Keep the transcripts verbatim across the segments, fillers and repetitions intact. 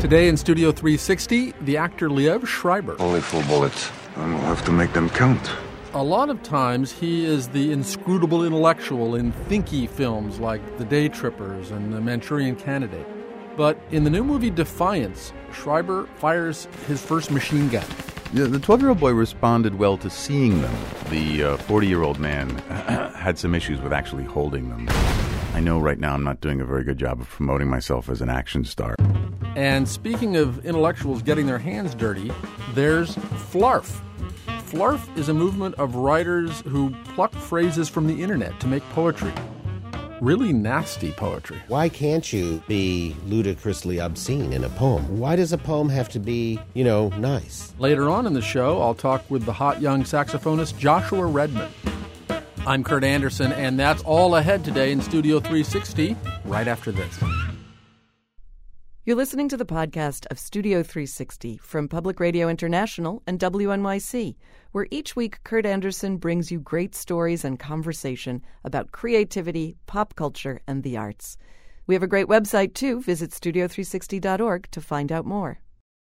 Today in Studio three sixty, the actor Liev Schreiber. Only full bullets. I will have to make them count. A lot of times he is the inscrutable intellectual in thinky films like The Day Trippers and The Manchurian Candidate. But in the new movie Defiance, Schreiber fires his first machine gun. Yeah, the twelve-year-old boy responded well to seeing them. The uh, forty-year-old man had some issues with actually holding them. I know right now I'm not doing a very good job of promoting myself as an action star. And speaking of intellectuals getting their hands dirty, there's Flarf. Flarf is a movement of writers who pluck phrases from the internet to make poetry. Really nasty poetry. Why can't you be ludicrously obscene in a poem? Why does a poem have to be, you know, nice? Later on in the show, I'll talk with the hot young saxophonist Joshua Redman. I'm Kurt Anderson, and that's all ahead today in Studio three sixty, right after this. You're listening to the podcast of Studio three sixty from Public Radio International and W N Y C, where each week Kurt Anderson brings you great stories and conversation about creativity, pop culture, and the arts. We have a great website, too. Visit studio three sixty dot org to find out more.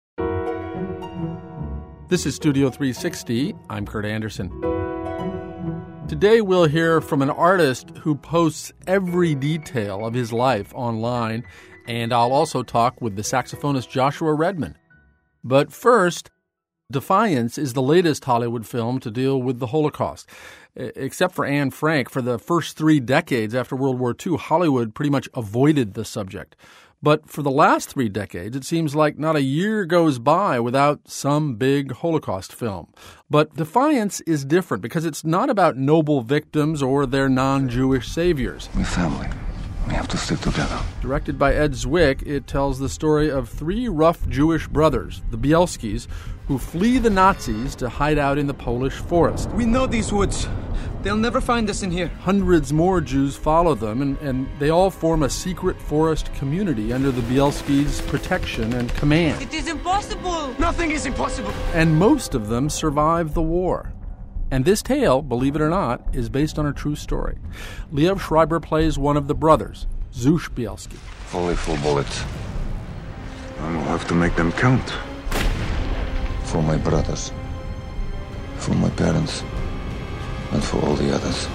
This is Studio three sixty. I'm Kurt Anderson. Today we'll hear from an artist who posts every detail of his life online, and I'll also talk with the saxophonist Joshua Redman. But first, Defiance is the latest Hollywood film to deal with the Holocaust. Except for Anne Frank, for the first three decades after World War Two, Hollywood pretty much avoided the subject. But for the last three decades, it seems like not a year goes by without some big Holocaust film. But Defiance is different because it's not about noble victims or their non-Jewish saviors. We're family. We have to stick together. Directed by Ed Zwick, it tells the story of three rough Jewish brothers, the Bielskis, who flee the Nazis to hide out in the Polish forest. We know these woods. They'll never find us in here. Hundreds more Jews follow them, and, and they all form a secret forest community under the Bielskis' protection and command. It is impossible. Nothing is impossible. And most of them survive the war. And this tale, believe it or not, is based on a true story. Liev Schreiber plays one of the brothers, Zush Bielski. Only full bullets. I will have to make them count. For my brothers, for my parents, and for all the others.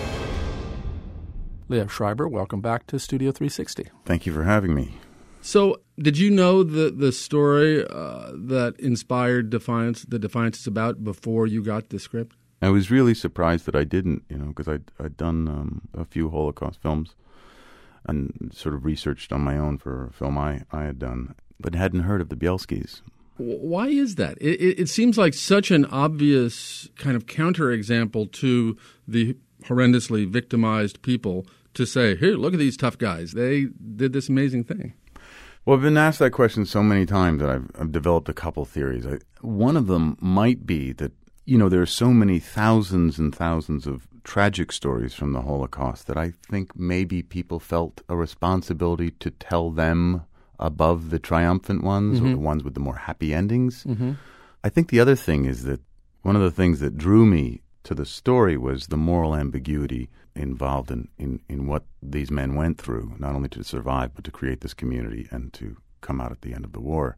Liev Schreiber, welcome back to Studio three sixty. Thank you for having me. So, did you know the the story uh, that inspired Defiance, that Defiance is about, before you got the script? I was really surprised that I didn't, you know, because I'd, I'd done um, a few Holocaust films and sort of researched on my own for a film I, I had done, but hadn't heard of the Bielskis. Why is that? It, it, it seems like such an obvious kind of counterexample to the horrendously victimized people to say, here, look at these tough guys. They did this amazing thing. Well, I've been asked that question so many times that I've, I've developed a couple theories. I, one of them might be that, you know, there are so many thousands and thousands of tragic stories from the Holocaust that I think maybe people felt a responsibility to tell them above the triumphant ones, mm-hmm. or the ones with the more happy endings. Mm-hmm. I think the other thing is that one of the things that drew me to the story was the moral ambiguity involved in, in, in what these men went through, not only to survive, but to create this community and to come out at the end of the war.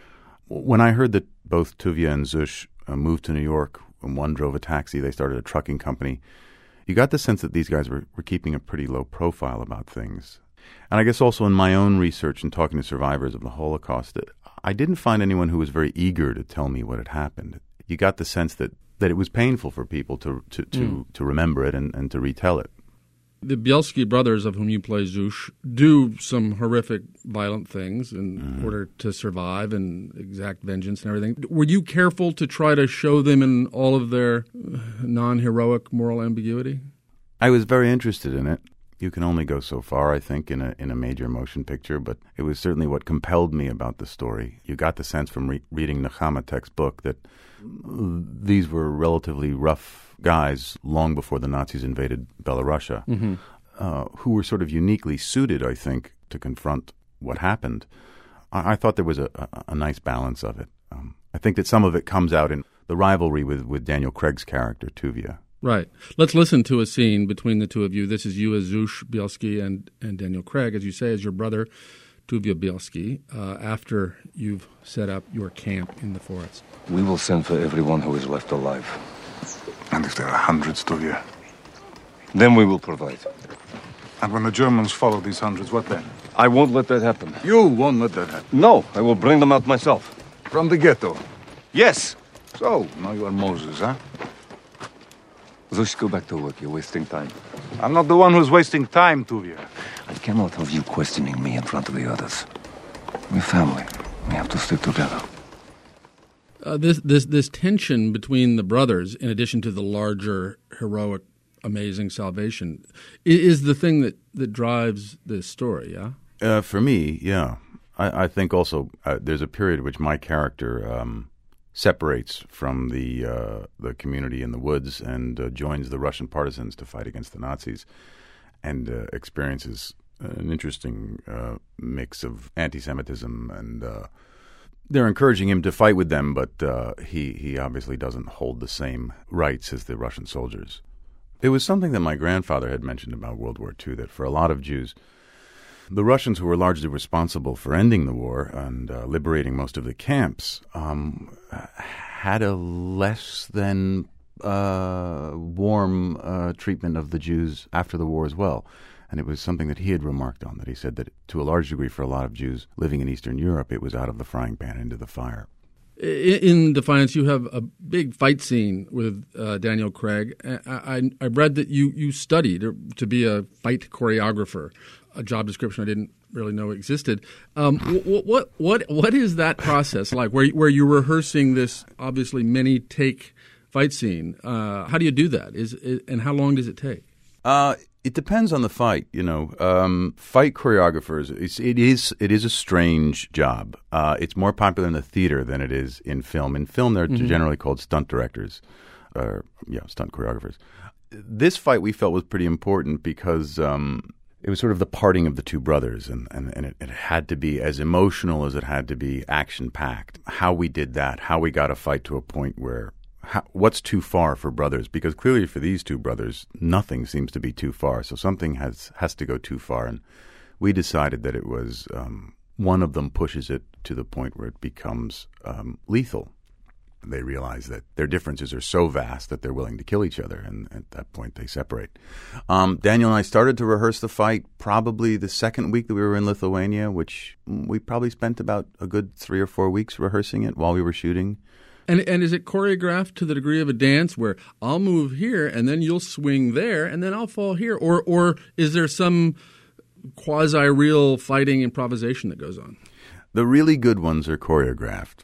When I heard that both Tuvia and Zush uh, moved to New York, and one drove a taxi, they started a trucking company, you got the sense that these guys were, were keeping a pretty low profile about things. And I guess also in my own research and talking to survivors of the Holocaust, that I didn't find anyone who was very eager to tell me what had happened. You got the sense that, that it was painful for people to to, to, mm. to remember it and, and to retell it. The Bielski brothers, of whom you play Zush, do some horrific, violent things in mm. order to survive and exact vengeance and everything. Were you careful to try to show them in all of their non-heroic moral ambiguity? I was very interested in it. You can only go so far, I think, in a in a major motion picture, but it was certainly what compelled me about the story. You got the sense from re- reading Nechamatek's book that these were relatively rough guys long before the Nazis invaded Belarusia, mm-hmm. uh, who were sort of uniquely suited, I think, to confront what happened. I, I thought there was a, a, a nice balance of it. Um, I think that some of it comes out in the rivalry with, with Daniel Craig's character, Tuvia. Right. Let's listen to a scene between the two of you. This is you as Zush Bielski and, and Daniel Craig, as you say, as your brother, Tuvia Bielski, uh, after you've set up your camp in the forest? We will send for everyone who is left alive. And if there are hundreds, Tuvia? Then we will provide. And when the Germans follow these hundreds, what then? I won't let that happen. You won't let that happen. No, I will bring them out myself. From the ghetto. Yes! So, now you are Moses, huh? Zush, go back to work. You're wasting time. I'm not the one who's wasting time, Tuvia. I cannot have you questioning me in front of the others. We're family. We have to stick together. Uh, this this this tension between the brothers, in addition to the larger heroic, amazing salvation, is the thing that, that drives this story. Yeah. Uh, for me, yeah. I, I think also uh, there's a period in which my character um, separates from the uh, the community in the woods and uh, joins the Russian partisans to fight against the Nazis, and uh, experiences an interesting uh, mix of anti-Semitism and. Uh, They're encouraging him to fight with them, but uh, he, he obviously doesn't hold the same rights as the Russian soldiers. It was something that my grandfather had mentioned about World War Two, that for a lot of Jews, the Russians, who were largely responsible for ending the war and uh, liberating most of the camps, um, had a less than uh, warm uh, treatment of the Jews after the war as well. And it was something that he had remarked on, that he said that to a large degree for a lot of Jews living in Eastern Europe, it was out of the frying pan into the fire. In Defiance, you have a big fight scene with uh, Daniel Craig. I, I, I read that you, you studied to be a fight choreographer, a job description I didn't really know existed. Um, what, what what what is that process like, where where you're rehearsing this obviously many take fight scene? Uh, how do you do that? Is, is and how long does it take? Uh, it depends on the fight, you know. Um, fight choreographers, it's, it is it is a strange job. Uh, it's more popular in the theater than it is in film. In film, they're mm-hmm. generally called stunt directors, or yeah, stunt choreographers. This fight we felt was pretty important because um, it was sort of the parting of the two brothers, and, and, and it, it had to be as emotional as it had to be action-packed. How we did that, how we got a fight to a point where How, what's too far for brothers? Because clearly for these two brothers, nothing seems to be too far. So something has has to go too far. And we decided that it was um, one of them pushes it to the point where it becomes um, lethal. They realize that their differences are so vast that they're willing to kill each other. And at that point, they separate. Um, Daniel and I started to rehearse the fight probably the second week that we were in Lithuania, which we probably spent about a good three or four weeks rehearsing it while we were shooting. And and is it choreographed to the degree of a dance where I'll move here and then you'll swing there and then I'll fall here? Or or is there some quasi-real fighting improvisation that goes on? The really good ones are choreographed,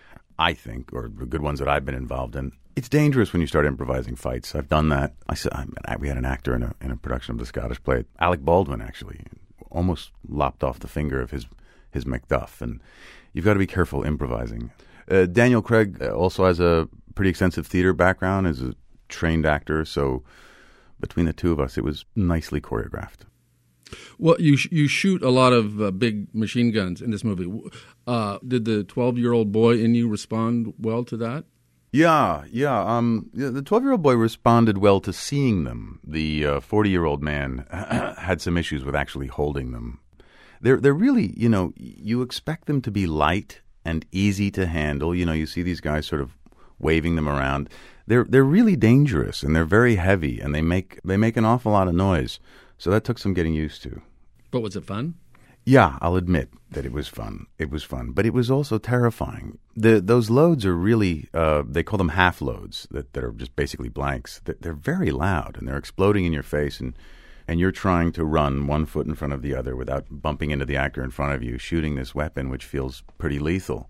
I think, or the good ones that I've been involved in. It's dangerous when you start improvising fights. I've done that. I said I, we had an actor in a in a production of the Scottish play, Alec Baldwin, actually, almost lopped off the finger of his, his Macduff. And you've got to be careful improvising. Uh, Daniel Craig also has a pretty extensive theater background as a trained actor, so between the two of us, it was nicely choreographed. Well, you sh- you shoot a lot of uh, big machine guns in this movie. Uh, did the twelve-year-old boy in you respond well to that? Yeah, yeah. Um, the twelve-year-old boy responded well to seeing them. The uh, forty-year-old man had some issues with actually holding them. They're they're really, you know, you expect them to be light and easy to handle. You know, you see these guys sort of waving them around. They're they're really dangerous, and they're very heavy, and they make they make an awful lot of noise. So that took some getting used to. But was it fun? Yeah, I'll admit that it was fun. It was fun, but it was also terrifying. The those loads are really uh, they call them half loads that, that are just basically blanks. They're very loud, and they're exploding in your face, and and you're trying to run one foot in front of the other without bumping into the actor in front of you, shooting this weapon, which feels pretty lethal.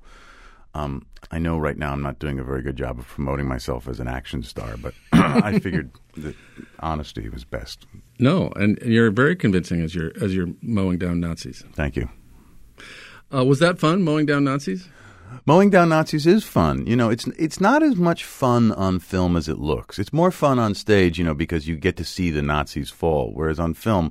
Um, I know right now I'm not doing a very good job of promoting myself as an action star, but I figured that honesty was best. No, and you're very convincing as you're as you're mowing down Nazis. Thank you. Uh, was that fun, mowing down Nazis? Mowing down Nazis is fun. You know, it's it's not as much fun on film as it looks. It's more fun on stage, you know, because you get to see the Nazis fall. Whereas on film,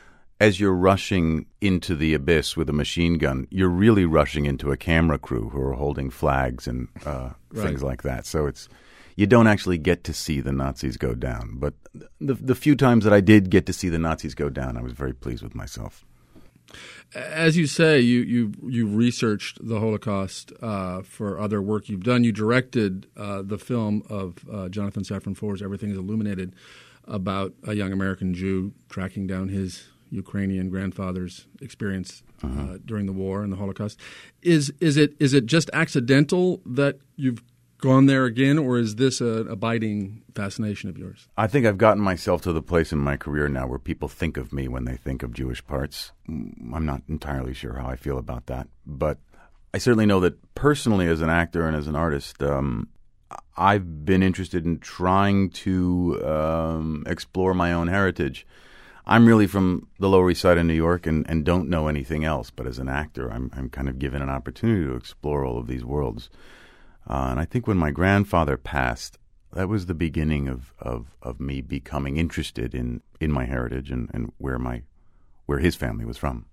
as you're rushing into the abyss with a machine gun, you're really rushing into a camera crew who are holding flags and uh, right. things like that. So it's you don't actually get to see the Nazis go down. But the the few times that I did get to see the Nazis go down, I was very pleased with myself. As you say, you you you researched the Holocaust uh, for other work you've done. You directed uh, the film of uh, Jonathan Safran Foer's "Everything Is Illuminated," about a young American Jew tracking down his Ukrainian grandfather's experience uh, uh, during the war and the Holocaust. Is is it is it just accidental that you've gone there again, or is this an abiding fascination of yours? I think I've gotten myself to the place in my career now where people think of me when they think of Jewish parts. I'm not entirely sure how I feel about that, but I certainly know that personally as an actor and as an artist, um, I've been interested in trying to um, explore my own heritage. I'm really from the Lower East Side of New York and, and don't know anything else, but as an actor, I'm, I'm kind of given an opportunity to explore all of these worlds. Uh, and I think when my grandfather passed, that was the beginning of, of, of me becoming interested in, in my heritage and, and where my where his family was from.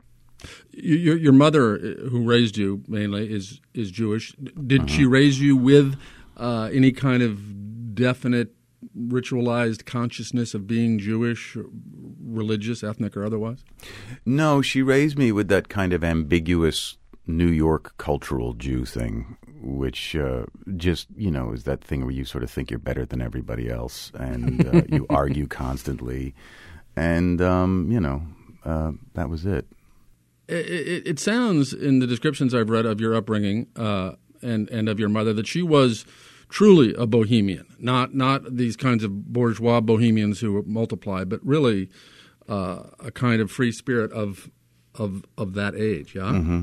Your, your mother, who raised you mainly, is is Jewish. Did uh-huh. she raise you with uh, any kind of definite ritualized consciousness of being Jewish, religious, ethnic, or otherwise? No, she raised me with that kind of ambiguous New York cultural Jew thing, which uh, just, you know, is that thing where you sort of think you're better than everybody else and uh, you argue constantly. And, um, you know, uh, that was it. It, it. it sounds in the descriptions I've read of your upbringing uh, and, and of your mother that she was truly a bohemian, not not these kinds of bourgeois bohemians who multiply, but really uh, a kind of free spirit of of of that age, yeah? Mm-hmm.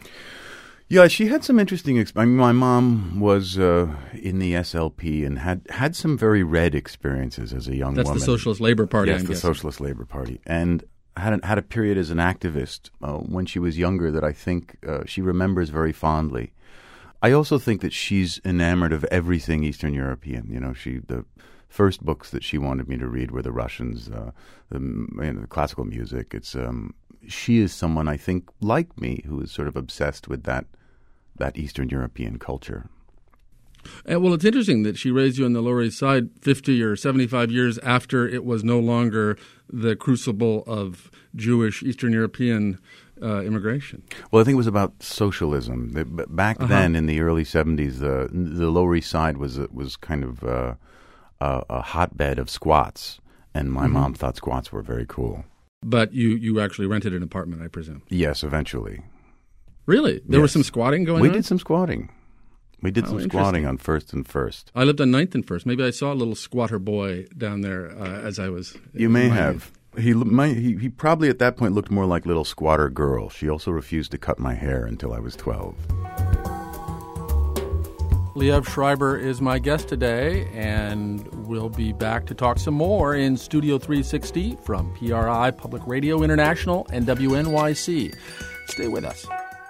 Yeah, she had some interesting – I mean, my mom was uh, in the S L P and had, had some very red experiences as a young That's woman. That's the Socialist Labor Party, Yes, I'm the guessing. Socialist Labor Party. And had a, had a period as an activist uh, when she was younger that I think uh, she remembers very fondly. I also think that she's enamored of everything Eastern European. You know, she the first books that she wanted me to read were the Russians, uh, the, you know, the classical music. It's um, she is someone, I think, like me, who is sort of obsessed with that that Eastern European culture. Uh, well, it's interesting that she raised you on the Lower East Side fifty or seventy-five years after it was no longer the crucible of Jewish Eastern European uh, immigration. Well, I think it was about socialism. Back uh-huh. then, in the early seventies, the the Lower East Side was was kind of uh, a, a hotbed of squats, and my mm-hmm. mom thought squats were very cool. But you, you actually rented an apartment, I presume. Yes, eventually. Really? There yes. was some squatting going we on? We did some squatting. We did oh, some squatting on First and First. I lived on Ninth and First. Maybe I saw a little squatter boy down there uh, as I was. You may have. He, my, he he probably at that point looked more like little squatter girl. She also refused to cut my hair until I was twelve. Liev Schreiber is my guest today, and we'll be back to talk some more in Studio three sixty from P R I, Public Radio International, and W N Y C. Stay with us.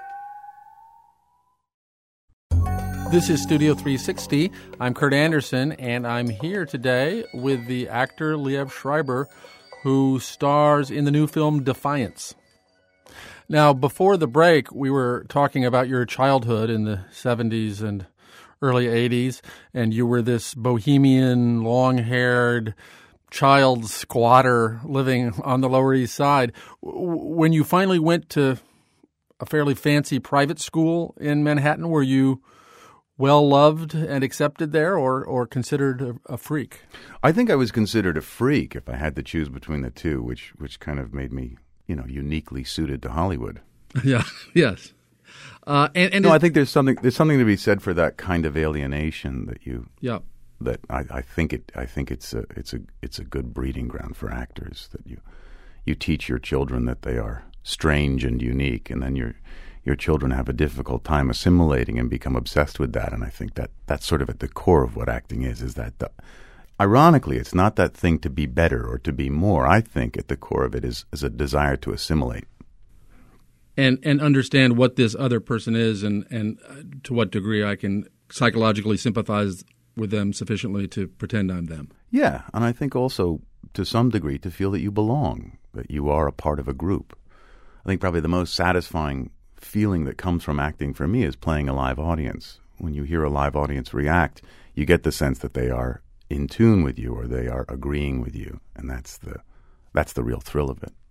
This is Studio three sixty. I'm Kurt Anderson, and I'm here today with the actor Liev Schreiber, who stars in the new film Defiance. Now, before the break, we were talking about your childhood in the seventies and early eighties, and you were this bohemian, long-haired child squatter living on the Lower East Side. When you finally went to a fairly fancy private school in Manhattan, were you well-loved and accepted there, or, or considered a, a freak? I think I was considered a freak if I had to choose between the two, which which kind of made me, you know, uniquely suited to Hollywood. Yeah, yes. Uh, and, and no, it, I think there's something there's something to be said for that kind of alienation that you. Yeah. That I, I think it. I think it's a it's a it's a good breeding ground for actors. That you you teach your children that they are strange and unique, and then your your children have a difficult time assimilating and become obsessed with that. And I think that that's sort of at the core of what acting is. Is that the, ironically, it's not that thing to be better or to be more. I think at the core of it is is a desire to assimilate. And and understand what this other person is, and, and to what degree I can psychologically sympathize with them sufficiently to pretend I'm them. Yeah, and I think also to some degree to feel that you belong, that you are a part of a group. I think probably the most satisfying feeling that comes from acting for me is playing a live audience. When you hear a live audience react, you get the sense that they are in tune with you or they are agreeing with you, and that's the that's the real thrill of it.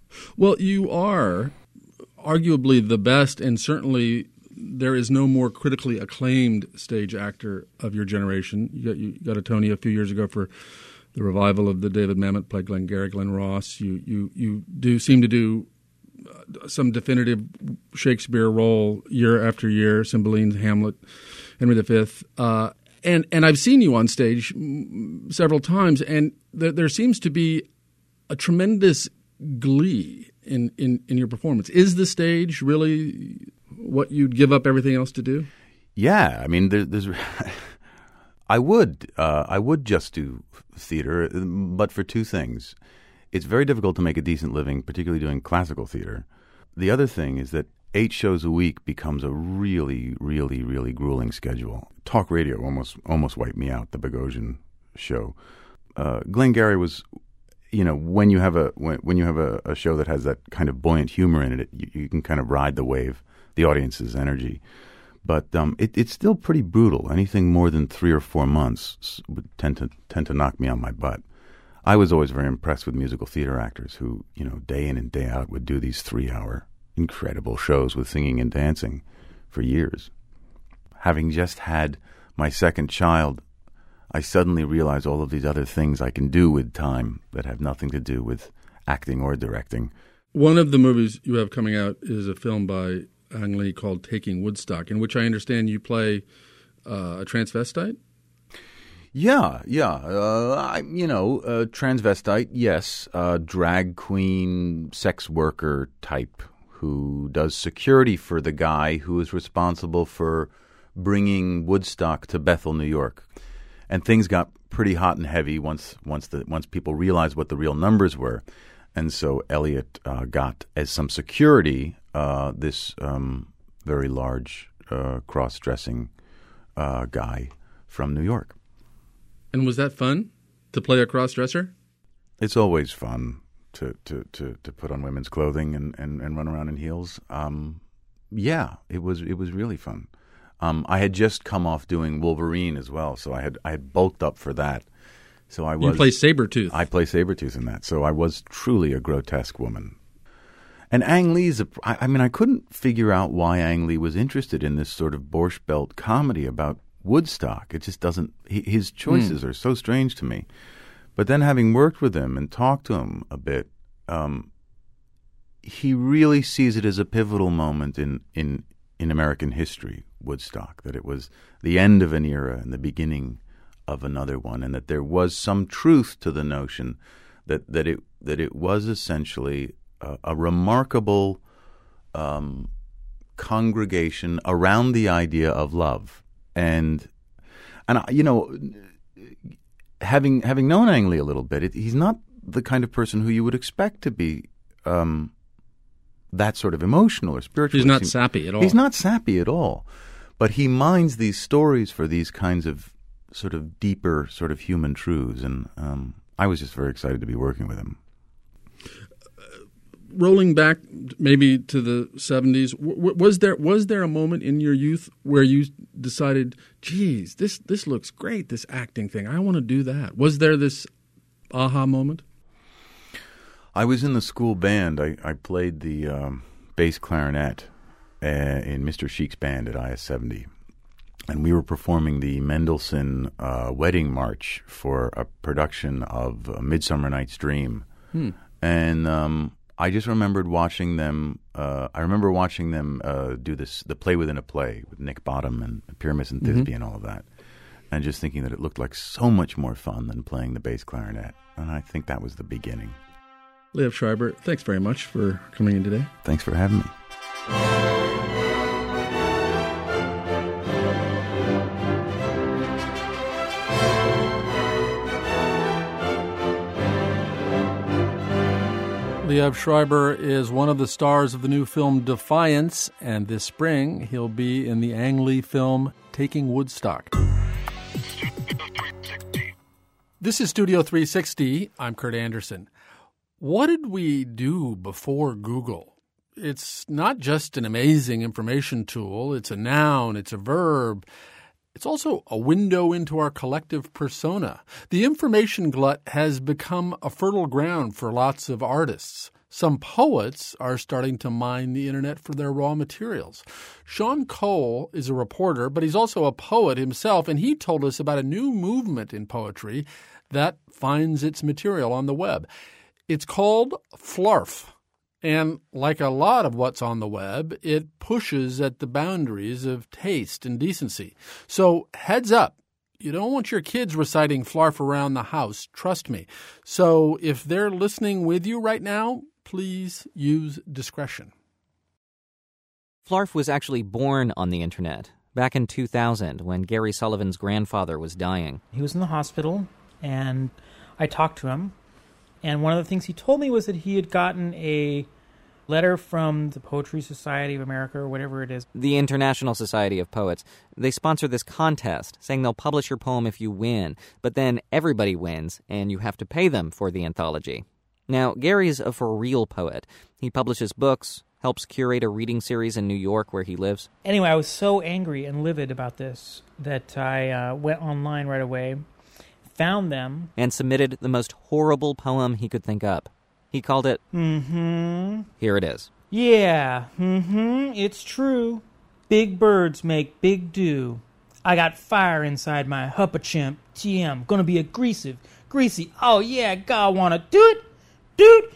Well, you are arguably the best, and certainly there is no more critically acclaimed stage actor of your generation. You got, you got a Tony a few years ago for the revival of the David Mamet play, Glengarry Glen Ross. You you you do seem to do some definitive Shakespeare role year after year, Cymbeline, Hamlet, Henry the Fifth. Uh, and, and I've seen you on stage several times, and th- there seems to be a tremendous glee in, in, in your performance. Is the stage really what you'd give up everything else to do? Yeah, I mean, there, there's. I would, uh, I would just do theater, but for two things. It's very difficult to make a decent living, particularly doing classical theater. The other thing is that eight shows a week becomes a really, really, really grueling schedule. Talk radio almost almost wiped me out. The Bogosian show. Uh, Glengarry was. You know, when you have a when, when you have a, a show that has that kind of buoyant humor in it, you, you can kind of ride the wave, the audience's energy. But um, it, it's still pretty brutal. Anything more than three or four months would tend to tend to knock me on my butt. I was always very impressed with musical theater actors who, you know, day in and day out would do these three-hour incredible shows with singing and dancing for years. Having just had my second child, I suddenly realize all of these other things I can do with time that have nothing to do with acting or directing. One of the movies you have coming out is a film by Ang Lee called Taking Woodstock, in which I understand you play uh, a transvestite? Yeah, yeah. Uh, I, you know, uh, transvestite, yes. Uh, drag queen, sex worker type who does security for the guy who is responsible for bringing Woodstock to Bethel, New York. And things got pretty hot and heavy once once the once people realized what the real numbers were, and so Elliot uh, got as some security uh, this um, very large uh, cross-dressing uh, guy from New York. And was that fun to play a cross-dresser? It's always fun to to, to, to put on women's clothing and, and, and run around in heels. Um, yeah, it was it was really fun. Um, I had just come off doing Wolverine as well, so I had I had bulked up for that. So I was. You play Sabretooth. I play Sabretooth in that, so I was truly a grotesque woman. And Ang Lee's a. I, I mean, I couldn't figure out why Ang Lee was interested in this sort of Borscht Belt comedy about Woodstock. It just doesn't. He, his choices mm. are so strange to me. But then, having worked with him and talked to him a bit, um, he really sees it as a pivotal moment in in. in American history, Woodstock, that it was the end of an era and the beginning of another one, and that there was some truth to the notion that, that it that it was essentially a, a remarkable um, congregation around the idea of love. And and you know, having having known Ang Lee a little bit, it, he's not the kind of person who you would expect to be Um, that sort of emotional or spiritual. He's not sappy at all. He's not sappy at all. But he mines these stories for these kinds of sort of deeper sort of human truths. And um, I was just very excited to be working with him. Uh, rolling back maybe to the seventies, w- was there was there a moment in your youth where you decided, geez, this, this looks great, this acting thing. I want to do that. Was there this aha moment? I was in the school band. I, I played the um, bass clarinet uh, in Mister Sheik's band at I S seventy. And we were performing the Mendelssohn uh, Wedding March for a production of uh, Midsummer Night's Dream. Hmm. And um, I just remembered watching them. Uh, I remember watching them uh, do this, the play within a play with Nick Bottom and Pyramus and Thisbe mm-hmm. and all of that. And just thinking that it looked like so much more fun than playing the bass clarinet. And I think that was the beginning. Liev Schreiber, thanks very much for coming in today. Thanks for having me. Liev Schreiber is one of the stars of the new film Defiance, and this spring he'll be in the Ang Lee film Taking Woodstock. This is Studio three sixty. I'm Kurt Anderson. What did we do before Google? It's not just an amazing information tool. It's a noun. It's a verb. It's also a window into our collective persona. The information glut has become a fertile ground for lots of artists. Some poets are starting to mine the internet for their raw materials. Sean Cole is a reporter, but he's also a poet himself, and he told us about a new movement in poetry that finds its material on the web. It's called Flarf. And like a lot of what's on the web, it pushes at the boundaries of taste and decency. So heads up, you don't want your kids reciting Flarf around the house, trust me. So if they're listening with you right now, please use discretion. Flarf was actually born on the internet back in two thousand when Gary Sullivan's grandfather was dying. He was in the hospital, and I talked to him. And one of the things he told me was that he had gotten a letter from the Poetry Society of America, or whatever it is. The International Society of Poets. They sponsor this contest, saying they'll publish your poem if you win. But then everybody wins, and you have to pay them for the anthology. Now, Gary's a for-real poet. He publishes books, helps curate a reading series in New York where he lives. Anyway, I was so angry and livid about this that I uh, went online right away, found them, and submitted the most horrible poem he could think up. He called it, Mm-hmm. Here it is. Yeah, mm-hmm, it's true. Big birds make big dew. I got fire inside my huppa-chimp. T M, gonna be aggressive, greasy. Oh yeah, God wanna do it, dude.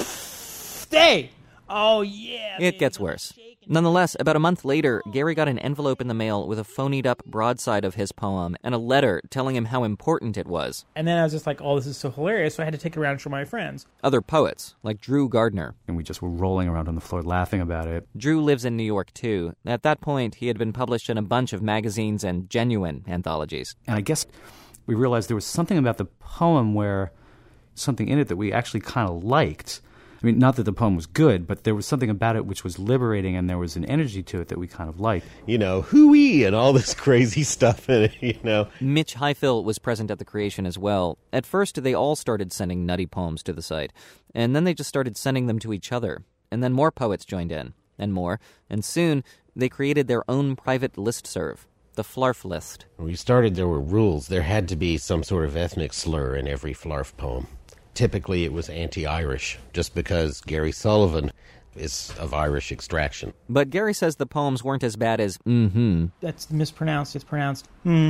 Stay. Oh yeah. It gets worse. Nonetheless, about a month later, Gary got an envelope in the mail with a phonied-up broadside of his poem and a letter telling him how important it was. And then I was just like, oh, this is so hilarious, so I had to take it around and show my friends. Other poets, like Drew Gardner. And we just were rolling around on the floor laughing about it. Drew lives in New York, too. At that point, he had been published in a bunch of magazines and genuine anthologies. And I guess we realized there was something about the poem where something in it that we actually kind of liked. I mean, not that the poem was good, but there was something about it which was liberating, and there was an energy to it that we kind of liked. You know, hooey and all this crazy stuff in it, you know. Mitch Heifel was present at the creation as well. At first, they all started sending nutty poems to the site, and then they just started sending them to each other. And then more poets joined in, and more, and soon they created their own private listserv, the Flarf List. When we started, there were rules. There had to be some sort of ethnic slur in every Flarf poem. Typically, it was anti-Irish, just because Gary Sullivan is of Irish extraction. But Gary says the poems weren't as bad as mm-hmm. That's mispronounced. It's pronounced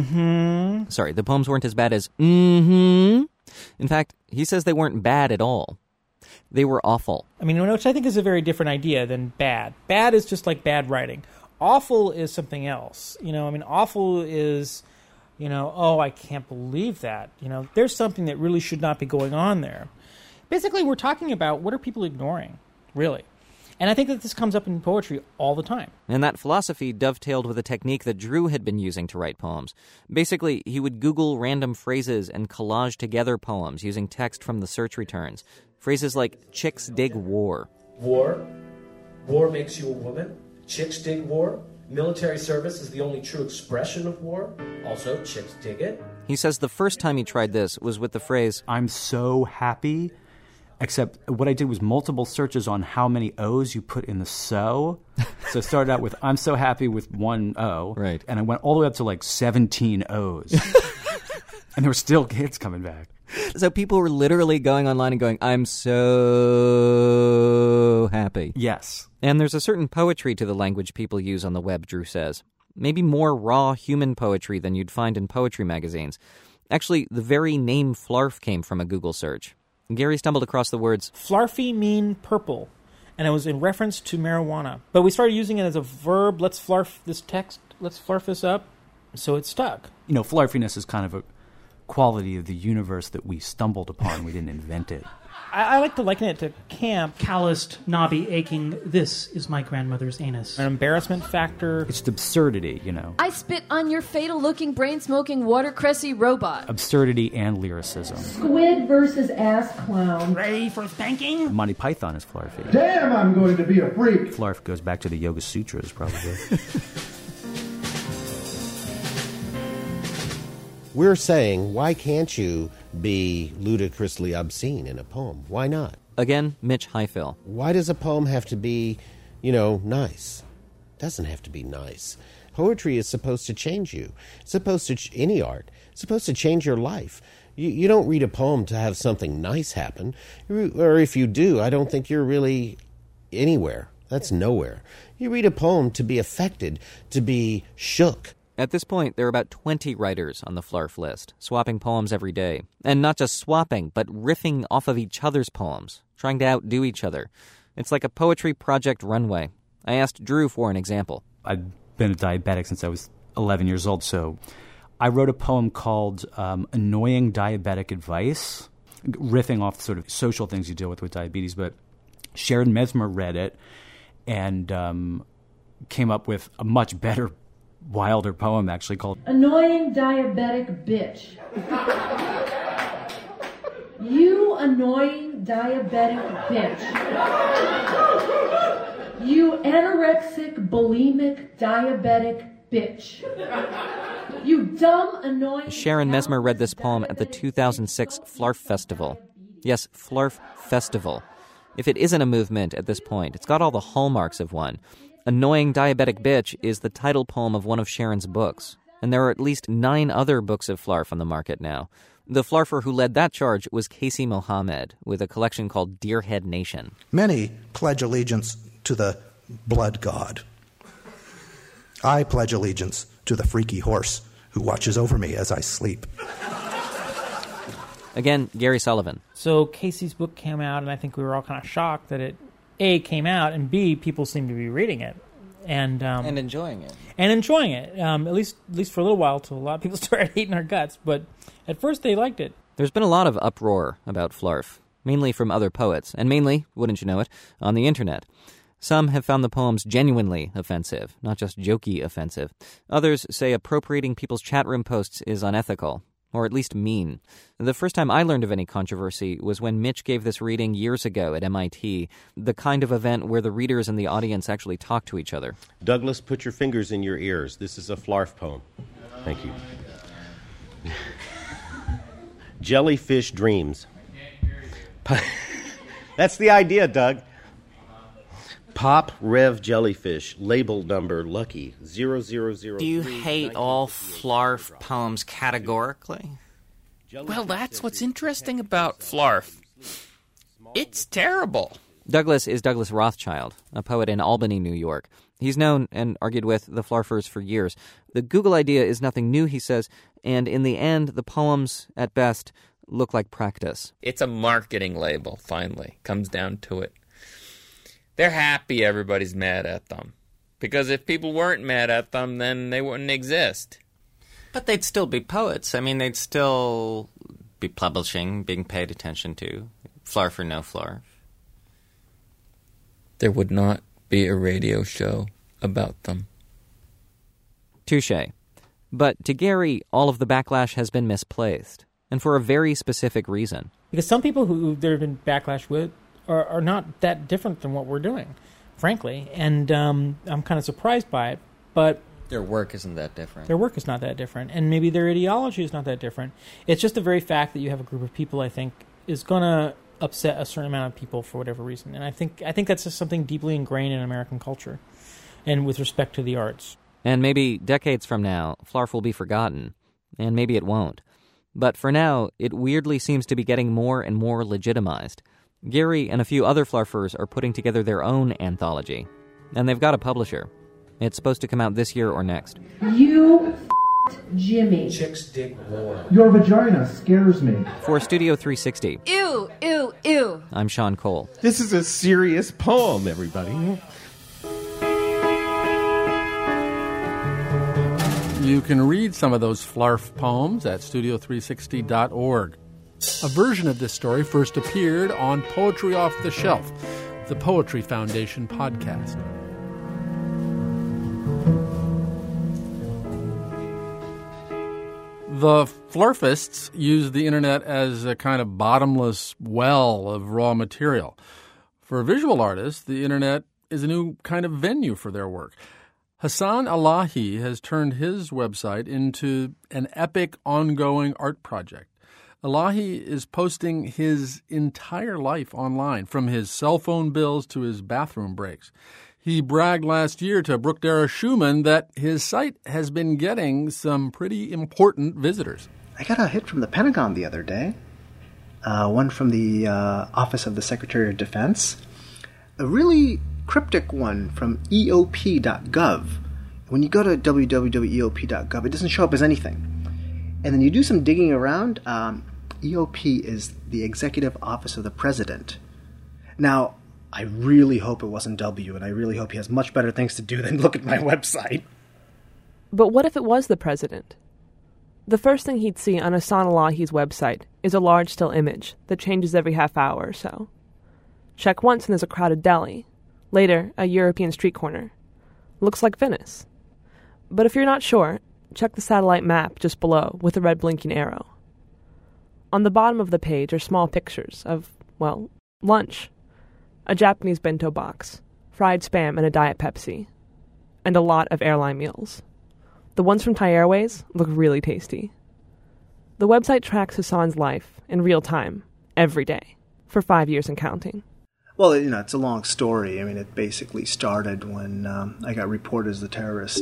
mm-hmm. Sorry, the poems weren't as bad as mm-hmm. In fact, he says they weren't bad at all. They were awful. I mean, which I think is a very different idea than bad. Bad is just like bad writing. Awful is something else. You know, I mean, awful is... You know, oh, I can't believe that. You know, there's something that really should not be going on there. Basically, we're talking about what are people ignoring, really. And I think that this comes up in poetry all the time. And that philosophy dovetailed with a technique that Drew had been using to write poems. Basically, he would Google random phrases and collage together poems using text from the search returns. Phrases like, chicks dig war. War. War makes you a woman. Chicks dig war. Military service is the only true expression of war. Also, chicks dig it. He says the first time he tried this was with the phrase, I'm so happy, except what I did was multiple searches on how many O's you put in the so. So it started out with, I'm so happy with one O. Right. And I went all the way up to like seventeen O's. And there were still kids coming back. So people were literally going online and going, I'm so happy. Yes. And there's a certain poetry to the language people use on the web, Drew says. Maybe more raw human poetry than you'd find in poetry magazines. Actually, the very name Flarf came from a Google search. Gary stumbled across the words, Flarfy mean purple, and it was in reference to marijuana. But we started using it as a verb, let's flarf this text, let's flarf this up, so it stuck. You know, flarfiness is kind of a quality of the universe that we stumbled upon. We didn't invent it. I, I like to liken it to camp. Calloused, knobby, aching, this is my grandmother's anus. An embarrassment factor. It's the absurdity, you know. I spit on your fatal-looking, brain-smoking, watercressy robot. Absurdity and lyricism. Squid versus ass clown. Ready for spanking? Monty Python is Flarfy. Damn, I'm going to be a freak. Flarf goes back to the Yoga Sutras, probably. We're saying, why can't you be ludicrously obscene in a poem? Why not? Again, Mitch Heifel. Why does a poem have to be, you know, nice? It doesn't have to be nice. Poetry is supposed to change you. It's supposed to, ch- any art, it's supposed to change your life. You, you don't read a poem to have something nice happen. Or if you do, I don't think you're really anywhere. That's nowhere. You read a poem to be affected, to be shook. At this point, there are about twenty writers on the Flarf list, swapping poems every day. And not just swapping, but riffing off of each other's poems, trying to outdo each other. It's like a poetry project runway. I asked Drew for an example. I've been a diabetic since I was eleven years old, so I wrote a poem called um, Annoying Diabetic Advice, riffing off the sort of social things you deal with with diabetes, but Sharon Mesmer read it and um, came up with a much better, wilder poem, actually, called Annoying Diabetic Bitch. You annoying diabetic bitch. You anorexic, bulimic, diabetic bitch. You dumb, annoying... Sharon Mesmer read this poem at the two thousand six Flarf Festival. Yes, Flarf Festival. If it isn't a movement at this point, it's got all the hallmarks of one. Annoying Diabetic Bitch is the title poem of one of Sharon's books. And there are at least nine other books of Flarf on the market now. The Flarfer who led that charge was Casey Mohammed, with a collection called Deerhead Nation. Many pledge allegiance to the blood god. I pledge allegiance to the freaky horse who watches over me as I sleep. Again, Gary Sullivan. So Casey's book came out, and I think we were all kind of shocked that it, A, came out, and B, people seemed to be reading it. And um, and enjoying it. And enjoying it, um, at least at least for a little while, till a lot of people started hating our guts. But at first they liked it. There's been a lot of uproar about Flarf, mainly from other poets, and mainly, wouldn't you know it, on the internet. Some have found the poems genuinely offensive, not just jokey offensive. Others say appropriating people's chat room posts is unethical, or at least mean. The first time I learned of any controversy was when Mitch gave this reading years ago at M I T, the kind of event where the readers and the audience actually talk to each other. Douglas, put your fingers in your ears. This is a Flarf poem. Thank you. Jellyfish Dreams. That's the idea, Doug. Pop Rev Jellyfish, label number Lucky, zero zero zero. Do you hate all Flarf poems categorically? Well, that's what's interesting about Flarf. It's terrible. Douglas is Douglas Rothschild, a poet in Albany, New York. He's known and argued with the Flarfers for years. The Google idea is nothing new, he says, and in the end, the poems, at best, look like practice. It's a marketing label, finally. Comes down to it. They're happy everybody's mad at them. Because if people weren't mad at them, then they wouldn't exist. But they'd still be poets. I mean, they'd still be publishing, being paid attention to. Flarf or no Flarf. There would not be a radio show about them. Touché. But to Gary, all of the backlash has been misplaced. And for a very specific reason. Because some people who there have been backlash with are, are not that different than what we're doing, frankly. And um, I'm kind of surprised by it. But their work isn't that different. Their work is not that different. And maybe their ideology is not that different. It's just the very fact that you have a group of people, I think, is going to upset a certain amount of people for whatever reason. And I think I think that's just something deeply ingrained in American culture and with respect to the arts. And maybe decades from now, Flarf will be forgotten. And maybe it won't. But for now, it weirdly seems to be getting more and more legitimized. Gary and a few other Flarfers are putting together their own anthology. And they've got a publisher. It's supposed to come out this year or next. You f***ed Jimmy. Chicks dig war. Your vagina scares me. For Studio three sixty. Ew, ew, ew. I'm Sean Cole. This is a serious poem, everybody. You can read some of those Flarf poems at studio three sixty dot org. A version of this story first appeared on Poetry Off the Shelf, the Poetry Foundation podcast. The Flarfists use the internet as a kind of bottomless well of raw material. For visual artists, the internet is a new kind of venue for their work. Hassan Alahi has turned his website into an epic, ongoing art project. Alahi is posting his entire life online, from his cell phone bills to his bathroom breaks. He bragged last year to Brookdara Schumann that his site has been getting some pretty important visitors. I got a hit from the Pentagon the other day. Uh, one from the uh, Office of the Secretary of Defense. A really cryptic one from E O P dot gov. When you go to w w w dot e o p dot gov, it doesn't show up as anything. And then you do some digging around. Um, E O P is the Executive Office of the President. Now, I really hope it wasn't W, and I really hope he has much better things to do than look at my website. But what if it was the president? The first thing he'd see on Hassan Elahi's website is a large still image that changes every half hour or so. Check once and there's a crowded deli. Later, a European street corner. Looks like Venice. But if you're not sure, check the satellite map just below with a red blinking arrow. On the bottom of the page are small pictures of, well, lunch. A Japanese bento box, fried Spam and a Diet Pepsi. And a lot of airline meals. The ones from Thai Airways look really tasty. The website tracks Hassan's life in real time, every day, for five years and counting. Well, you know, it's a long story. I mean, it basically started when um, I got reported as the terrorist.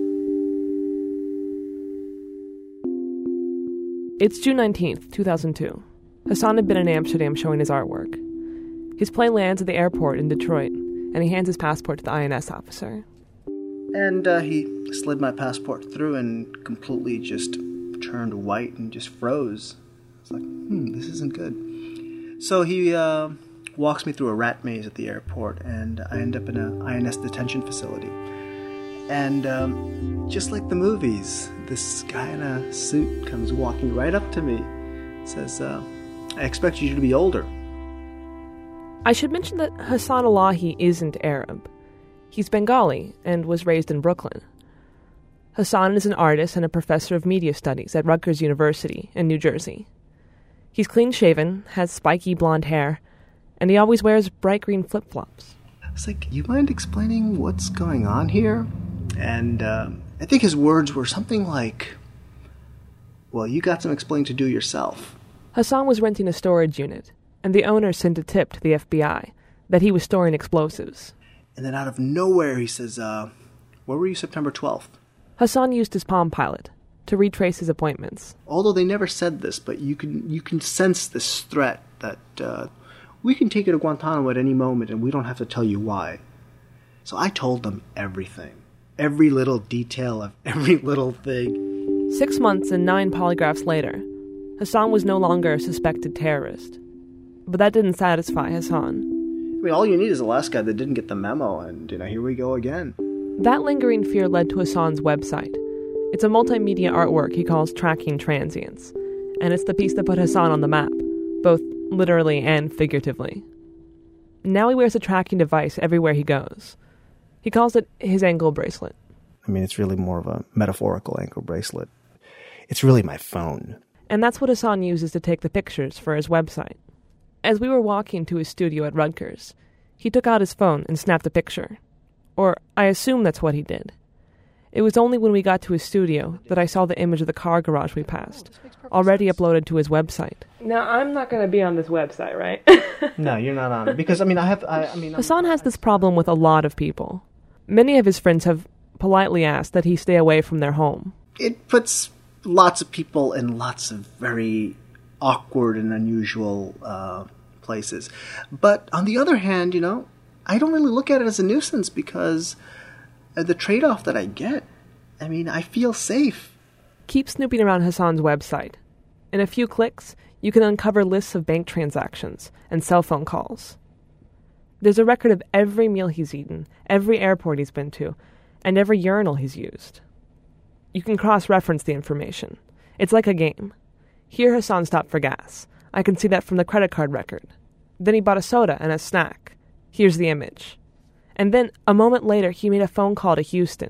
It's June nineteenth, two thousand two. Hassan had been in Amsterdam showing his artwork. His plane lands at the airport in Detroit, and he hands his passport to the I N S officer. And uh, he slid my passport through and completely just turned white and just froze. It's like, hmm, this isn't good. So he uh, walks me through a rat maze at the airport, and I end up in an I N S detention facility. And um, just like the movies, this guy in a suit comes walking right up to me, says, uh, I expect you to be older. I should mention that Hassan Elahi isn't Arab. He's Bengali and was raised in Brooklyn. Hassan is an artist and a professor of media studies at Rutgers University in New Jersey. He's clean-shaven, has spiky blonde hair, and he always wears bright green flip-flops. I was like, you mind explaining what's going on here? And uh, I think his words were something like, well, you got some explaining to do yourself. Hassan was renting a storage unit, and the owner sent a tip to the F B I that he was storing explosives. And then out of nowhere, he says, uh, where were you September twelfth? Hassan used his Palm Pilot to retrace his appointments. Although they never said this, but you can you can sense this threat that uh, we can take you to Guantanamo at any moment and we don't have to tell you why. So I told them everything. Every little detail of every little thing. Six months and nine polygraphs later, Hassan was no longer a suspected terrorist. But that didn't satisfy Hassan. I mean, all you need is the last guy that didn't get the memo, and, you know, here we go again. That lingering fear led to Hassan's website. It's a multimedia artwork he calls Tracking Transients, and it's the piece that put Hassan on the map, both literally and figuratively. Now he wears a tracking device everywhere he goes. He calls it his ankle bracelet. I mean, it's really more of a metaphorical ankle bracelet. It's really my phone. And that's what Hassan uses to take the pictures for his website. As we were walking to his studio at Rutgers, he took out his phone and snapped a picture. Or I assume that's what he did. It was only when we got to his studio that I saw the image of the car garage we passed, already uploaded to his website. Now, I'm not going to be on this website, right? No, you're not on it. Because, I mean, I have... I, I mean, Hassan has this problem with a lot of people. Many of his friends have politely asked that he stay away from their home. It puts lots of people in lots of very awkward and unusual uh, places. But on the other hand, you know, I don't really look at it as a nuisance because the trade-off that I get, I mean, I feel safe. Keep snooping around Hassan's website. In a few clicks, you can uncover lists of bank transactions and cell phone calls. There's a record of every meal he's eaten, every airport he's been to, and every urinal he's used. You can cross-reference the information. It's like a game. Here Hassan stopped for gas. I can see that from the credit card record. Then he bought a soda and a snack. Here's the image. And then, a moment later, he made a phone call to Houston.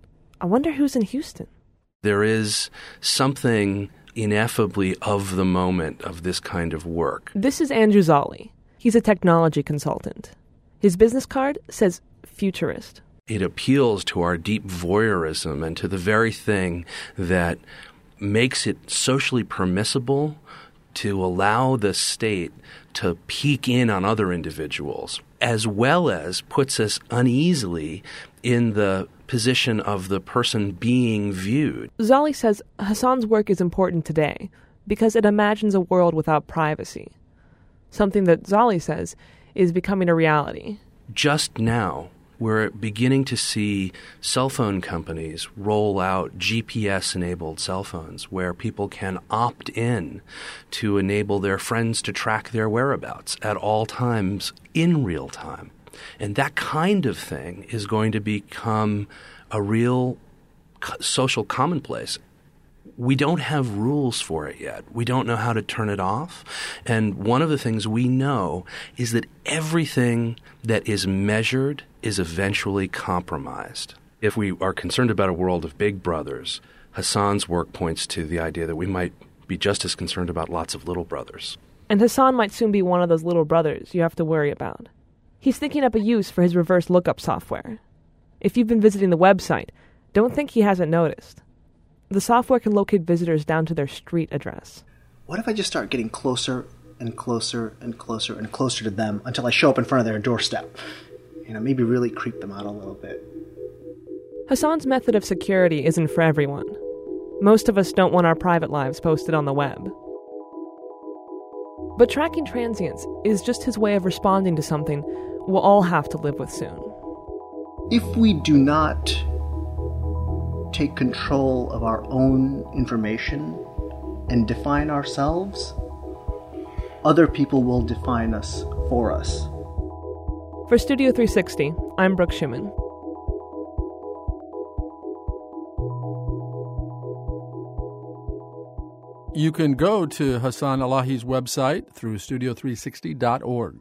I wonder who's in Houston. There is something ineffably of the moment of this kind of work. This is Andrew Zolli. He's a technology consultant. His business card says futurist. It appeals to our deep voyeurism and to the very thing that makes it socially permissible to allow the state to peek in on other individuals, as well as puts us uneasily in the position of the person being viewed. Zali says Hassan's work is important today because it imagines a world without privacy, something that Zali says is becoming a reality. Just now, we're beginning to see cell phone companies roll out G P S-enabled cell phones where people can opt in to enable their friends to track their whereabouts at all times in real time. And that kind of thing is going to become a real social commonplace. We don't have rules for it yet. We don't know how to turn it off. And one of the things we know is that everything that is measured is eventually compromised. If we are concerned about a world of big brothers, Hassan's work points to the idea that we might be just as concerned about lots of little brothers. And Hassan might soon be one of those little brothers you have to worry about. He's thinking up a use for his reverse lookup software. If you've been visiting the website, don't think he hasn't noticed. The software can locate visitors down to their street address. What if I just start getting closer and closer and closer and closer to them until I show up in front of their doorstep? You know, maybe really creep them out a little bit. Hassan's method of security isn't for everyone. Most of us don't want our private lives posted on the web. But tracking transients is just his way of responding to something we'll all have to live with soon. If we do not take control of our own information and define ourselves, other people will define us for us. For Studio three sixty, I'm Brooke Schumann. You can go to Hassan Elahi's website through studio three sixty dot org.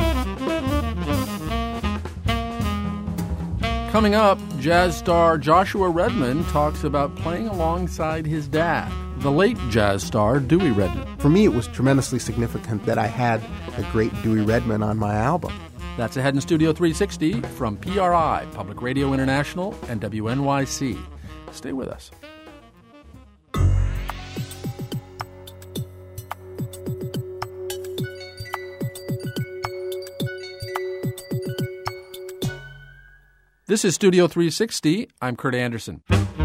Coming up, jazz star Joshua Redman talks about playing alongside his dad, the late jazz star Dewey Redman. For me, it was tremendously significant that I had a great Dewey Redman on my album. That's ahead in Studio three sixty from P R I, Public Radio International, and W N Y C. Stay with us. This is Studio three sixty. I'm Kurt Anderson.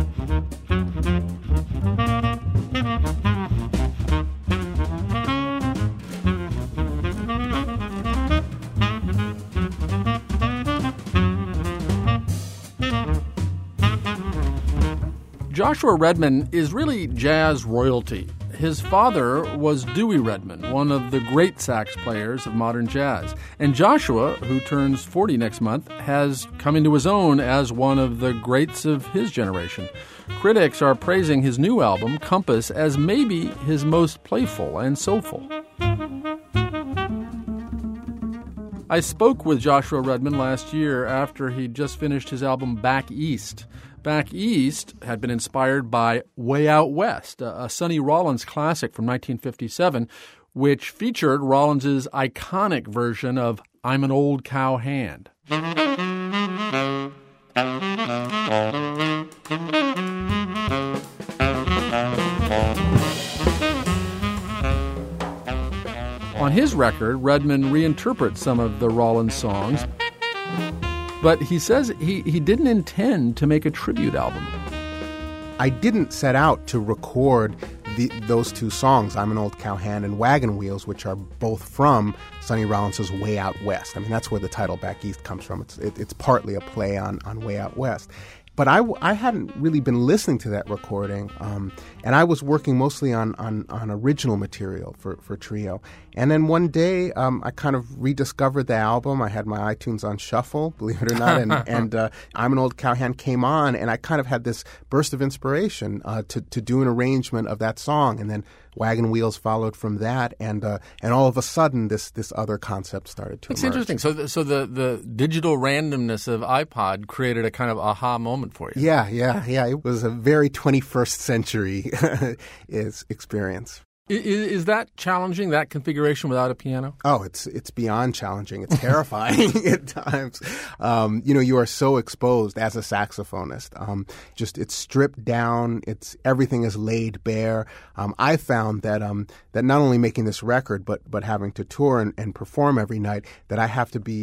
Joshua Redman is really jazz royalty. His father was Dewey Redman, one of the great sax players of modern jazz. And Joshua, who turns forty next month, has come into his own as one of the greats of his generation. Critics are praising his new album, Compass, as maybe his most playful and soulful. I spoke with Joshua Redman last year after he'd just finished his album Back East. Back East had been inspired by Way Out West, a Sonny Rollins classic from nineteen fifty-seven, which featured Rollins' iconic version of I'm an Old Cow Hand. On his record, Redman reinterprets some of the Rollins songs, but he says he, he didn't intend to make a tribute album. I didn't set out to record the, those two songs, I'm an Old Cow Hand and Wagon Wheels, which are both from Sonny Rollins' Way Out West. I mean, that's where the title Back East comes from. It's, it, it's partly a play on, on Way Out West. But I, I hadn't really been listening to that recording, um, and I was working mostly on, on, on original material for, for Trio. And then one day, um, I kind of rediscovered the album. I had my iTunes on shuffle, believe it or not, and, and uh, I'm an Old Cow Hand came on, and I kind of had this burst of inspiration uh, to, to do an arrangement of that song. And then Wagon Wheels followed from that, and uh, and all of a sudden, this this other concept started to it's emerge. It's interesting. So, the, so the, the digital randomness of iPod created a kind of aha moment for you. Yeah, yeah, yeah. It was a very twenty-first century is experience. Is, is that challenging, that configuration without a piano? Oh, it's it's beyond challenging. It's terrifying at times. Um, you know, you are so exposed as a saxophonist. Um, just it's stripped down. It's everything is laid bare. Um, I found that um, that not only making this record, but but having to tour and, and perform every night, that I have to be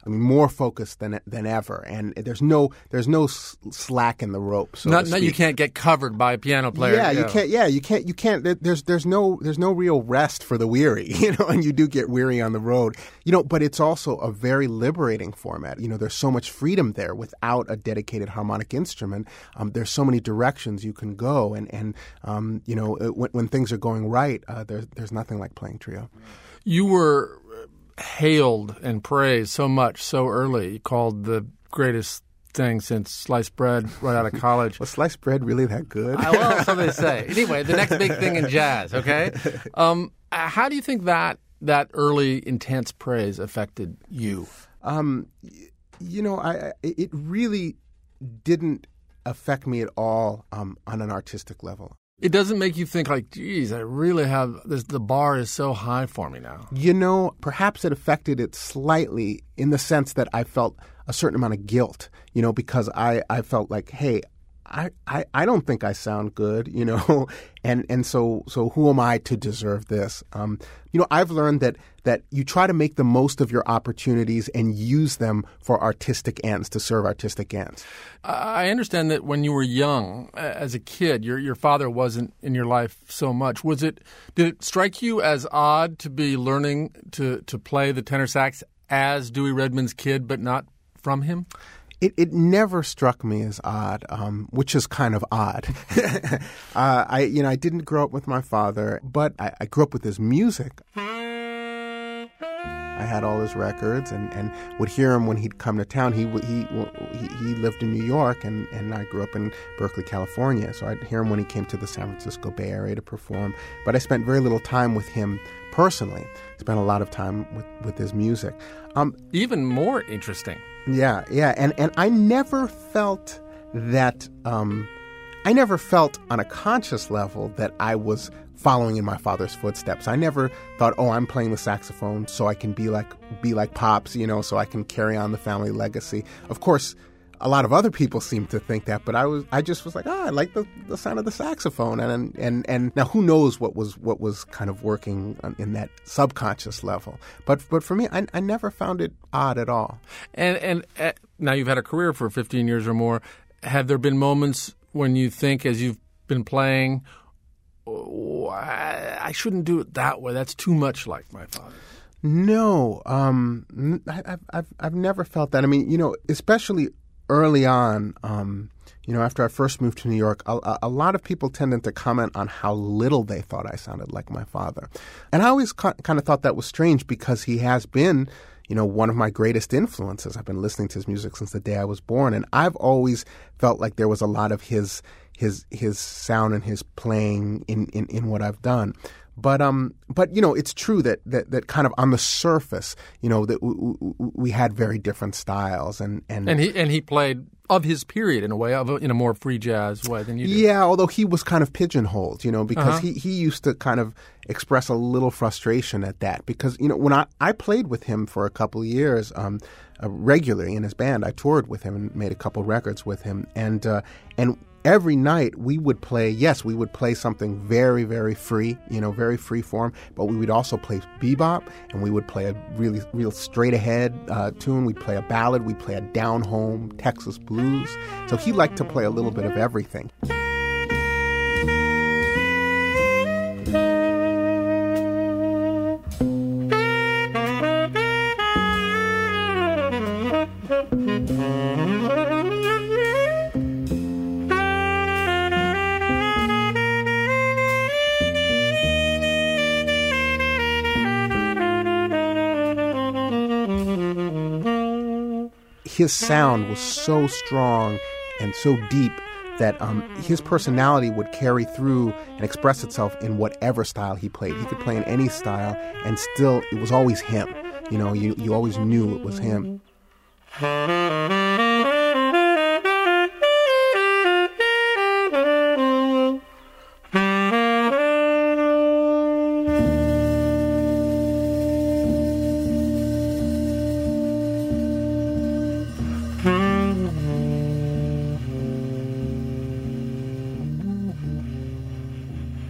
I mean, more focused than than ever, and there's no there's no s- slack in the rope. So not, to not speak. you can't get covered by a piano player. Yeah, you know. can't. Yeah, you can't. You can't. there- There's there's no there's no real rest for the weary, you know. And you do get weary on the road, you know. But it's also a very liberating format. You know, there's so much freedom there without a dedicated harmonic instrument. Um, there's so many directions you can go, and and um, you know, when, when things are going right, uh, there's there's nothing like playing trio. You were hailed and praised so much so early, called the greatest thing since sliced bread right out of college. Was sliced bread really that good? uh, well, so they say. Anyway, the next big thing in jazz, okay? Um, how do you think that that early intense praise affected you? Um, y- you know, I, I it really didn't affect me at all um, on an artistic level. It doesn't make you think like, geez, I really have this. The bar is so high for me now. You know, perhaps it affected it slightly in the sense that I felt a certain amount of guilt, you know, because I, I felt like, hey, I, I, I don't think I sound good, you know, and and so so who am I to deserve this? Um, you know, I've learned that that you try to make the most of your opportunities and use them for artistic ends, to serve artistic ends. I understand that when you were young, as a kid, your your father wasn't in your life so much. Was it? Did it strike you as odd to be learning to to play the tenor sax as Dewey Redman's kid, but not from him? It it never struck me as odd, um, which is kind of odd. uh, I you know I didn't grow up with my father, but I, I grew up with his music. I had all his records and, and would hear him when he'd come to town. He he he, he lived in New York, and, and I grew up in Berkeley, California. So I'd hear him when he came to the San Francisco Bay Area to perform. But I spent very little time with him personally. Spent a lot of time with, with his music. Um, Even more interesting. Yeah, yeah, and and I never felt that. Um, I never felt on a conscious level that I was following in my father's footsteps. I never thought, oh, I'm playing the saxophone so I can be like be like Pops, you know, so I can carry on the family legacy. Of course, a lot of other people seem to think that, but I was I just was like, oh, I like the, the sound of the saxophone, and and and now who knows what was what was kind of working in that subconscious level. But but for me, I, I never found it odd at all. And and uh, now you've had a career for fifteen years or more. Have there been moments when you think, as you've been playing, oh, I, I shouldn't do it that way. That's too much like my father. No, um, I, I've I've I've never felt that. I mean, you know, especially early on, um, you know, after I first moved to New York, a, a lot of people tended to comment on how little they thought I sounded like my father, and I always ca- kind of thought that was strange because he has been, you know, one of my greatest influences. I've been listening to his music since the day I was born, and I've always felt like there was a lot of his his his sound and his playing in, in, in what I've done. But um, but you know, it's true that, that, that kind of on the surface, you know, that w- w- we had very different styles, and, and and he and he played of his period in a way, of a, in a more free jazz way than you did. Yeah, although he was kind of pigeonholed, you know, because Uh-huh. he, he used to kind of express a little frustration at that. Because, you know, when I, I played with him for a couple of years um, uh, regularly in his band, I toured with him and made a couple records with him. And uh, and every night we would play, yes, we would play something very, very free, you know, very free form, but we would also play bebop, and we would play a really, real straight ahead uh, tune. We'd play a ballad, we'd play a down home Texas blues. So he liked to play a little bit of everything. His sound was so strong and so deep that um, his personality would carry through and express itself in whatever style he played. He could play in any style, and still it was always him. You know, you, you always knew it was him.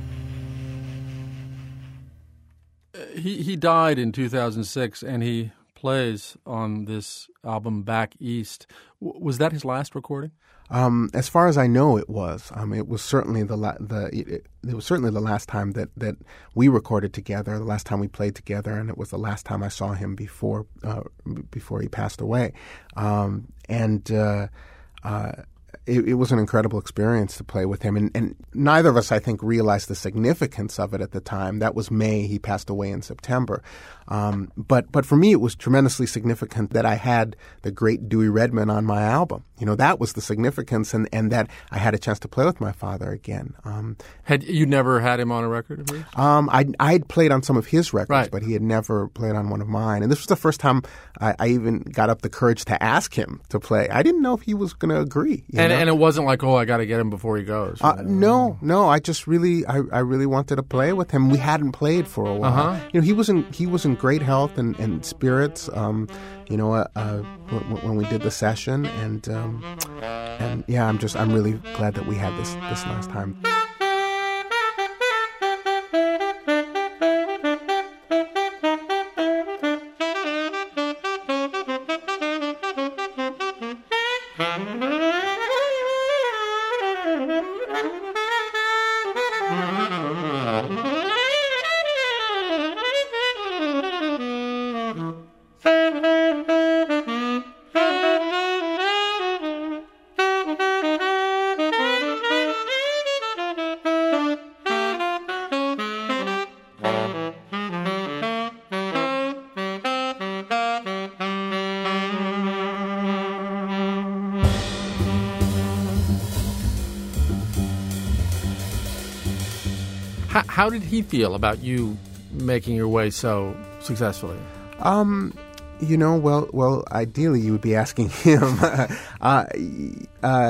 He he died in two thousand six, and he plays on this album, Back East. W- was that his last recording? Um, as far as I know, it was. Um, it was certainly the la- the it, it was certainly the last time that, that we recorded together, the last time we played together, and it was the last time I saw him before uh, before he passed away. Um, and uh, uh, it, it was an incredible experience to play with him, and, and neither of us, I think, realized the significance of it at the time. That was May; he passed away in September. Um, but but for me, it was tremendously significant that I had the great Dewey Redman on my album. You know, that was the significance, and, and that I had a chance to play with my father again. Um, had you never had him on a record of yours? Um, I I'd played on some of his records, right. but he had never played on one of mine. And this was the first time I, I even got up the courage to ask him to play. I didn't know if he was going to agree. You and know? and it wasn't like, oh, I got to get him before he goes. Uh, no, no. I just really, I, I really wanted to play with him. We hadn't played for a while. Uh-huh. You know, he was in he was in great health and, and spirits. Um, you know, uh, uh, when, when we did the session, and um, and yeah, I'm just I'm really glad that we had this this last time. How, how did he feel about you making your way so successfully? Um, you know, well, well, ideally you would be asking him. uh, uh,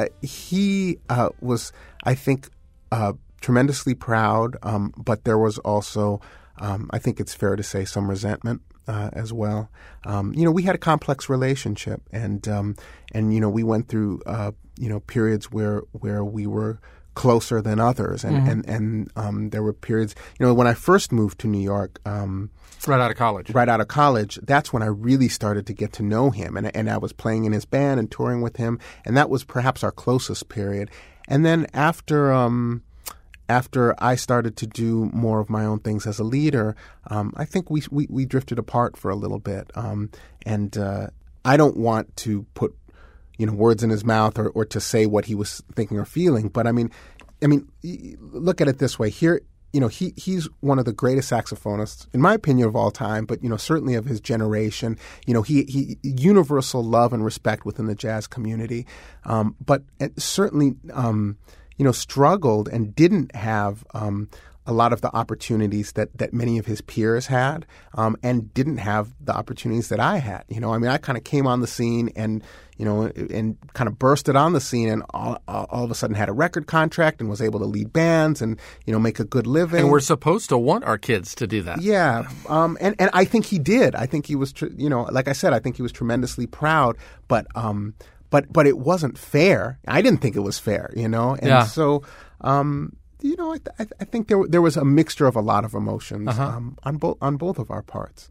he uh, was, I think, uh, tremendously proud, um, but there was also, um, I think it's fair to say, some resentment uh, as well. Um, you know, we had a complex relationship, and um, and you know, we went through uh, you know periods where where we were closer than others, and Mm-hmm. and and um, there were periods. You know, when I first moved to New York, um, right out of college, right out of college, that's when I really started to get to know him, and and I was playing in his band and touring with him, and that was perhaps our closest period. And then after um, after I started to do more of my own things as a leader, um, I think we, we we drifted apart for a little bit, um, and uh, I don't want to put you know, words in his mouth or, or to say what he was thinking or feeling. But I mean, I mean, look at it this way. Here, you know, he he's one of the greatest saxophonists, in my opinion, of all time, but, you know, certainly of his generation. You know, he, he universal love and respect within the jazz community. Um, but certainly, um, you know, struggled and didn't have um, a lot of the opportunities that, that many of his peers had, um, and didn't have the opportunities that I had. You know, I mean, I kind of came on the scene and, you know, and kind of bursted on the scene, and all, all of a sudden had a record contract and was able to lead bands and, you know, make a good living. And we're supposed to want our kids to do that. Yeah. Um, and, and I think he did. I think he was, tr- you know, like I said, I think he was tremendously proud, but, um, but, but it wasn't fair. I didn't think it was fair, you know? And yeah. so, um, you know, I, th- I think there there was a mixture of a lot of emotions uh-huh. um, on both on both of our parts.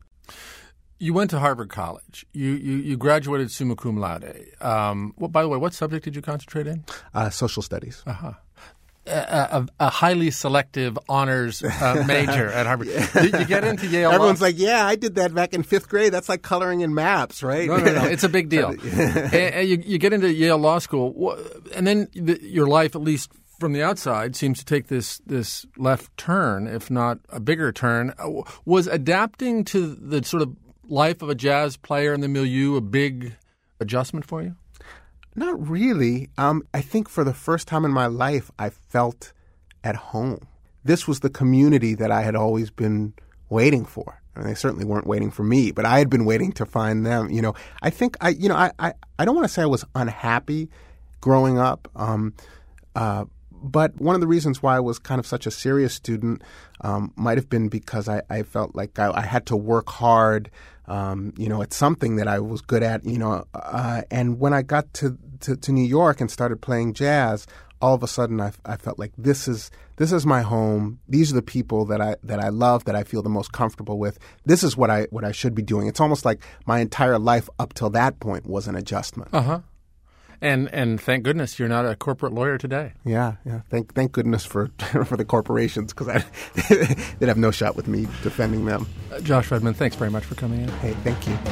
You went to Harvard College. You you, you graduated summa cum laude. Um, well, by the way, what subject did you concentrate in? Uh, social studies. Uh-huh. A, a, a highly selective honors uh, major at Harvard. Did you get into Yale? Everyone's Law? like, yeah, I did that back in fifth grade. That's like coloring in maps, right? No, no, no. It's a big deal. and, and you, you get into Yale Law School, and then the, your life, at least from the outside, seems to take this this left turn, if not a bigger turn. Was adapting to the sort of life of a jazz player in the milieu a big adjustment for you? Not really. Um, I think for the first time in my life, I felt at home. This was the community that I had always been waiting for. I mean, they certainly weren't waiting for me, but I had been waiting to find them. You know, I think I, you know, I, I, I don't want to say I was unhappy growing up. Um, uh, But one of the reasons why I was kind of such a serious student um, might have been because I, I felt like I, I had to work hard, um, you know, at something that I was good at, you know. Uh, and when I got to, to, to New York and started playing jazz, all of a sudden I, I felt like this is this is my home. These are the people that I that I love, that I feel the most comfortable with. This is what I what I should be doing. It's almost like my entire life up till that point was an adjustment. Uh-huh. And and thank goodness you're not a corporate lawyer today. Yeah, yeah. Thank thank goodness for for the corporations, because I they'd have no shot with me defending them. Uh, Josh Redman, thanks very much for coming in. Hey, thank you.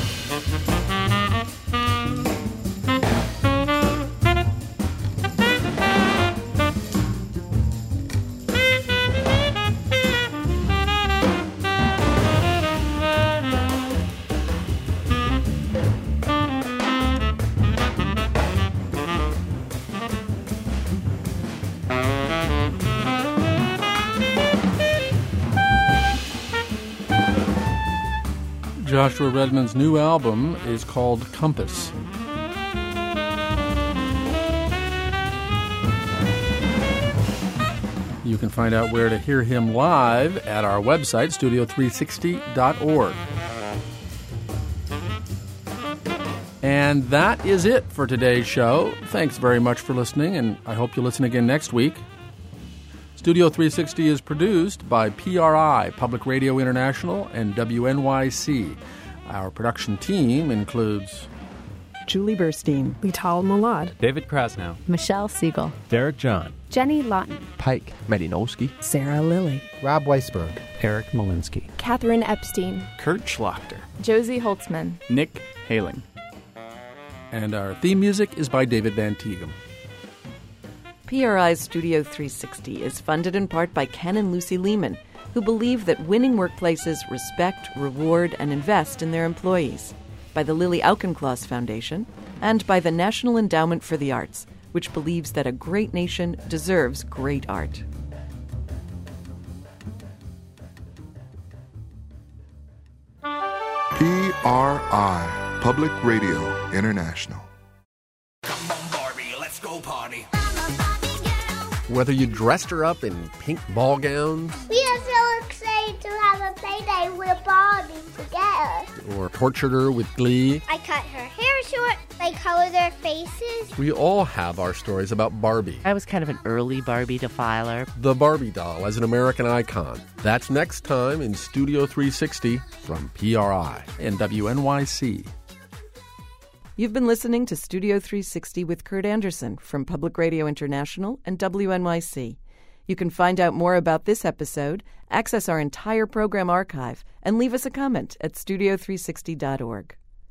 Joshua Redman's new album is called Compass. You can find out where to hear him live at our website, studio three sixty dot org. And that is it for today's show. Thanks very much for listening, and I hope you listen again next week. Studio three sixty is produced by P R I, Public Radio International, and W N Y C. Our production team includes Julie Burstein, Lital Molad, David Krasnow, Michelle Siegel, Derek John, Jenny Lawton, Pike Medinowski, Sarah Lilly, Rob Weisberg, Eric Malinsky, Catherine Epstein, Kurt Schlachter, Josie Holtzman, Nick Haling. And our theme music is by David Van Teegum. P R I's Studio three sixty is funded in part by Ken and Lucy Lehman, who believe that winning workplaces respect, reward, and invest in their employees, by the Lily Auchincloss Foundation, and by the National Endowment for the Arts, which believes that a great nation deserves great art. P R I, Public Radio International. Whether you dressed her up in pink ball gowns, we are so excited to have a play day with Barbie together, or tortured her with glee, I cut her hair short, I colored their faces. We all have our stories about Barbie. I was kind of an early Barbie defiler. The Barbie doll as an American icon. That's next time in Studio three sixty from P R I and W N Y C. You've been listening to Studio three sixty with Kurt Anderson from Public Radio International and W N Y C. You can find out more about this episode, access our entire program archive, and leave us a comment at studio three sixty dot org.